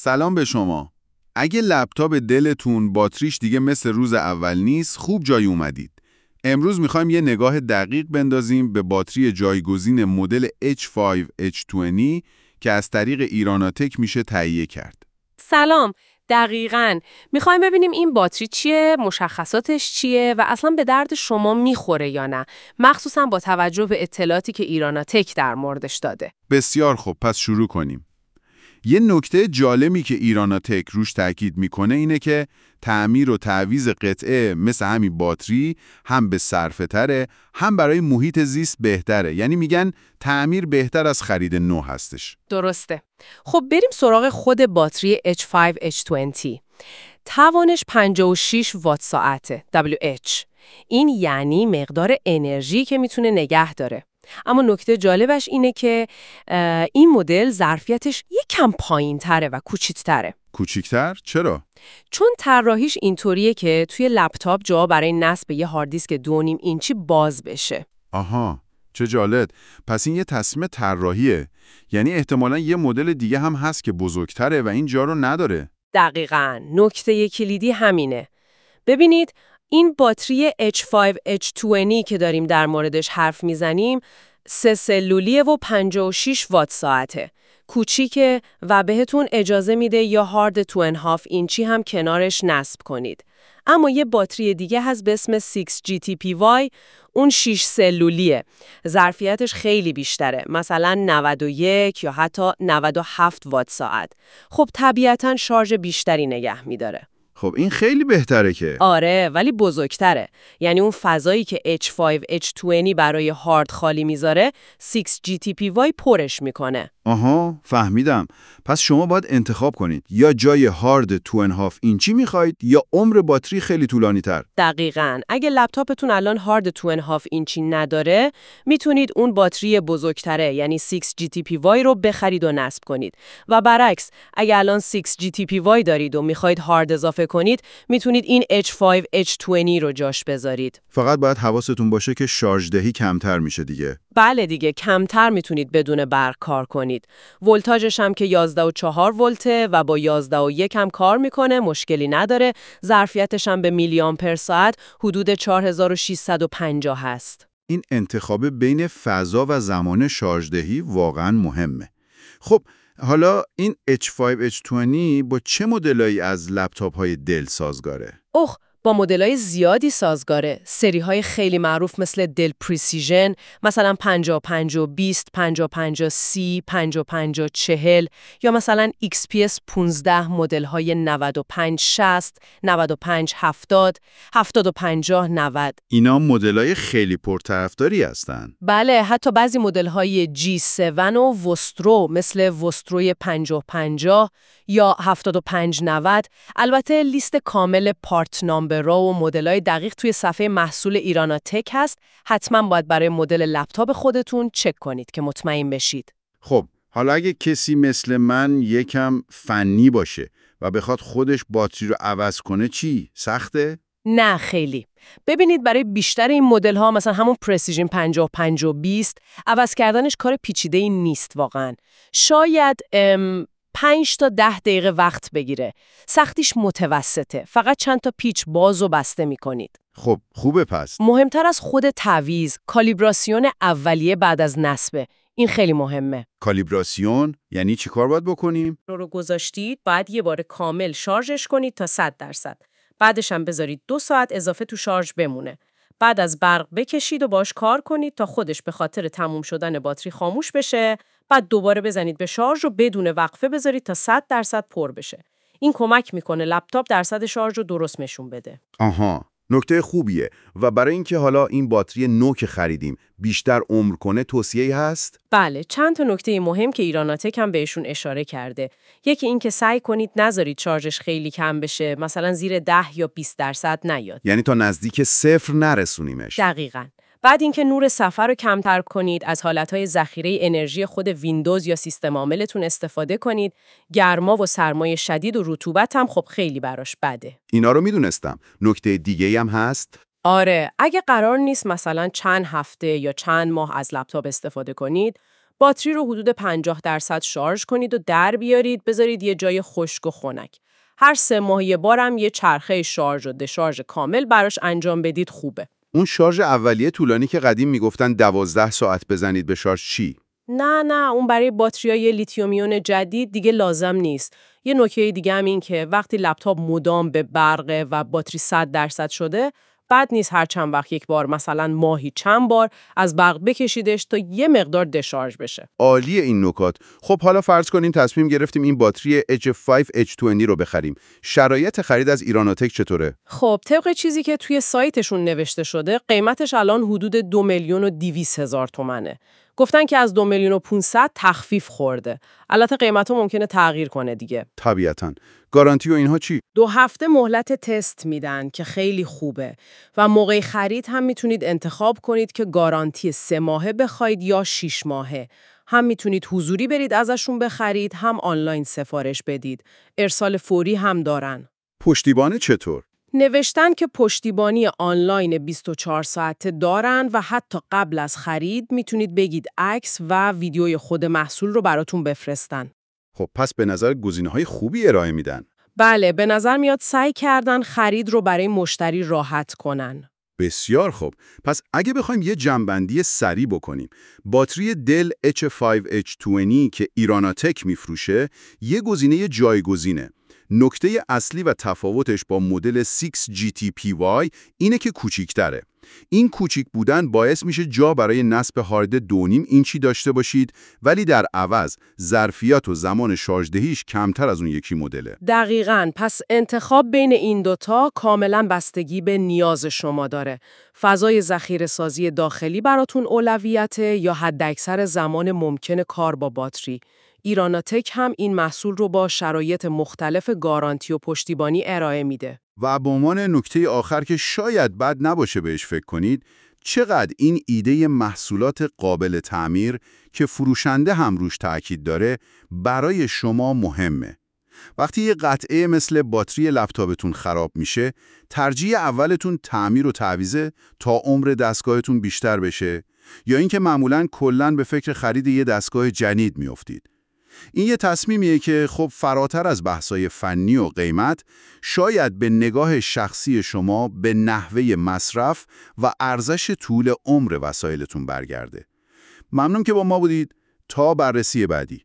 سلام به شما. اگه لپتاپ دلتون باتریش دیگه مثل روز اول نیست، خوب جای اومدید. امروز میخوایم یه نگاه دقیق بندازیم به باتری جایگزین مدل H5 H20 که از طریق ایراناتک میشه تهیه کرد. سلام، دقیقاً. میخوایم ببینیم این باتری چیه، مشخصاتش چیه و اصلا به درد شما میخوره یا نه، مخصوصاً با توجه به اطلاعاتی که ایراناتک در موردش داده. بسیار خوب، پس شروع کنیم. یه نکته جالبی که ایراناتک روش تاکید میکنه اینه که تعمیر و تعویض قطعه مثل همین باتری هم به صرفه تره، هم برای محیط زیست بهتره. یعنی میگن تعمیر بهتر از خرید نو هستش. درسته. خب بریم سراغ خود باتری H5 H20. توانش 56 وات ساعته WH. این یعنی مقدار انرژی که میتونه نگه داره. اما نکته جالبش اینه که این مدل ظرفیتش یکم پایین‌تره و کوچیک‌تره. کوچیک‌تر؟ چرا؟ چون طراحیش اینطوریه که توی لپتاپ جا برای نصب یه هارد دیسک 2.5 اینچی باز بشه. آها، چه جالب. پس این یه تصمیم طراحیه. یعنی احتمالاً یه مدل دیگه هم هست که بزرگتره و این جا رو نداره. دقیقاً. نکته کلیدی همینه. ببینید، این باتری H5 H20 که داریم در موردش حرف میزنیم 3 سلولیه و 56 وات ساعته. کوچیکه و بهتون اجازه میده یا هارد 2.5 اینچی هم کنارش نصب کنید. اما یه باتری دیگه هست به اسم 6GTPY، اون 6 سلولیه. ظرفیتش خیلی بیشتره، مثلا 91 یا حتی 97 وات ساعت. خب طبیعتاً شارژ بیشتری نگه میداره. خب این خیلی بهتره که. آره، ولی بزرگتره. یعنی اون فضایی که H5 H20 برای هارد خالی میذاره 6GTPY پرش میکنه. آها، فهمیدم. پس شما باید انتخاب کنید. یا جای هارد 2.5 اینچی میخواید یا عمر باتری خیلی طولانی تر. دقیقاً. اگه لپتاپتون الان هارد 2.5 اینچی نداره، میتونید اون باتری بزرگتره یعنی 6GTPY رو بخرید و نصب کنید. و برعکس، اگه الان 6GTPY دارید و میخواید هارد اضافه کنید، میتونید این H5 H20 رو جاش بذارید. فقط باید حواستون باشه که شارژ دهی کمتر میشه دیگه. بله دیگه، کمتر میتونید بدون برق کار کنید. ولتاژش هم که 11.4 ولته و با 11.1 هم کار میکنه، مشکلی نداره. ظرفیتش هم به میلی آمپر ساعت حدود 4650 هست. این انتخاب بین فضا و زمان شارژ دهی واقعا مهمه. خب حالا این H5 H20 با چه مدلایی از لپتاپ‌های دل سازگاره؟ با مدل‌های زیادی سازگاره. سری‌های خیلی معروف مثل دل پریسیژن، مثلا 5520، 5530، 5540 یا مثلا XPS 15 مدل‌های 9560، 9570، 705090. اینا مدل‌های خیلی پرطرفداری هستن. بله، حتی بعضی مدل‌های G7 و وسترو مثل وستروی 5050 یا 7590. البته لیست کامل پارت نامبرها و مدل‌های دقیق توی صفحه محصول ایراناتک هست. حتما باید برای مدل لپتاپ خودتون چک کنید که مطمئن بشید. خب حالا اگه کسی مثل من یکم فنی باشه و بخواد خودش باتری رو عوض کنه چی؟ سخته؟ نه خیلی. ببینید برای بیشتر این مدل‌ها مثلا همون پرسیژن 5520 عوض کردنش کار پیچیده‌ای نیست واقعاً. شاید 5 تا 10 دقیقه وقت بگیره. سختیش متوسطه. فقط چند تا پیچ باز و بسته می‌کنید. خب خوبه پس. مهمتر از خود تعویض، کالیبراسیون اولیه بعد از نصبه. این خیلی مهمه. کالیبراسیون یعنی چی کار باید بکنیم؟ رو گذاشتید، بعد یه بار کامل شارژش کنید تا 100%. بعدش هم بذارید 2 ساعت اضافه تو شارژ بمونه. بعد از برق بکشید و باش کار کنید تا خودش به خاطر تموم شدن باتری خاموش بشه. بعد دوباره بزنید به شارژ و بدون وقفه بذارید تا 100% پر بشه. این کمک میکنه لپتاپ درصد شارژ رو درست نشون بده. آها، نکته خوبیه. و برای اینکه حالا این باتری نو که خریدیم بیشتر عمر کنه توصیه‌ای هست؟ بله، چند تا نکته مهم که ایراناتک هم بهشون اشاره کرده. یکی این که سعی کنید نذارید شارژش خیلی کم بشه، مثلا زیر 10 یا 20% نیاد. یعنی تا نزدیک 0 نرسونیمش. دقیقاً. بعد اینکه نور صفحه رو کمتر کنید، از حالتهای ذخیره انرژی خود ویندوز یا سیستم عاملتون استفاده کنید. گرما و سرمای شدید و رطوبت هم خب خیلی براش بده. اینا رو میدونستم. نکته دیگه‌ای هم هست؟ آره، اگه قرار نیست مثلا چند هفته یا چند ماه از لپتاپ استفاده کنید، باتری رو حدود 50% شارژ کنید و در بیارید، بذارید یه جای خشک و خنک. هر 3 ماه یه بارم یه چرخه شارژ و دشارژ کامل براش انجام بدید خوبه. اون شارژ اولیه طولانی که قدیم میگفتن 12 ساعت بزنید به شارژ چی؟ نه اون برای باتریای لیتیوم ایون جدید دیگه لازم نیست. یه نکته دیگه هم این که وقتی لپتاپ مدام به برقه و باتری 100% شده، بد نیست هر چند وقت یک بار، مثلا ماهی چند بار از برق بکشیدش تا یه مقدار دشارژ بشه. عالیه این نکات. خب حالا فرض کنیم تصمیم گرفتیم این باتری H5H20 رو بخریم. شرایط خرید از ایراناتک چطوره؟ خب طبق چیزی که توی سایتشون نوشته شده، قیمتش الان حدود 2,200,000 تومنه. گفتن که از 2,500,000 تخفیف خورده. البته قیمتو ممکنه تغییر کنه دیگه. طبیعتاً. گارانتی و اینها چی؟ 2 هفته مهلت تست میدن که خیلی خوبه و موقع خرید هم میتونید انتخاب کنید که گارانتی 3 ماهه بخواید یا 6 ماهه. هم میتونید حضوری برید ازشون بخرید، هم آنلاین سفارش بدید. ارسال فوری هم دارن. پشتیبانی چطور؟ نوشتن که پشتیبانی آنلاین 24 ساعته دارن و حتی قبل از خرید میتونید بگید عکس و ویدیوی خود محصول رو براتون بفرستن. خب پس به نظر گزینه‌های خوبی ارائه میدن. بله، به نظر میاد سعی کردن خرید رو برای مشتری راحت کنن. بسیار خوب. پس اگه بخوایم یه جمع‌بندی سریع بکنیم، باتری دل H5H20 که ایراناتک میفروشه، یه گزینه جایگزینه. نکته اصلی و تفاوتش با مدل 6GT-PY اینه که کوچیک‌تره. این کوچیک بودن باعث میشه جا برای نصب هارد 2.5 اینچی داشته باشید، ولی در عوض ظرفیت و زمان شارژدهیش کمتر از اون یکی مدله. دقیقاً، پس انتخاب بین این دوتا کاملاً بستگی به نیاز شما داره. فضای ذخیره‌سازی داخلی براتون اولویته یا حداکثر زمان ممکن کار با باتری. ایراناتک هم این محصول رو با شرایط مختلف گارانتی و پشتیبانی ارائه میده. و به عنوان نکته آخر که شاید بد نباشه بهش فکر کنید، چقدر این ایده محصولات قابل تعمیر که فروشنده هم روش تأکید داره برای شما مهمه. وقتی یه قطعه مثل باتری لپتاپتون خراب میشه، ترجیح اولتون تعمیر و تعویضه تا عمر دستگاهتون بیشتر بشه، یا اینکه معمولاً کلاً به فکر خرید یه دستگاه جدید میافتید. این یه تصمیمیه که خب فراتر از بحثای فنی و قیمت، شاید به نگاه شخصی شما به نحوه مصرف و ارزش طول عمر وسایلتون برگرده. ممنون که با ما بودید. تا بررسی بعدی.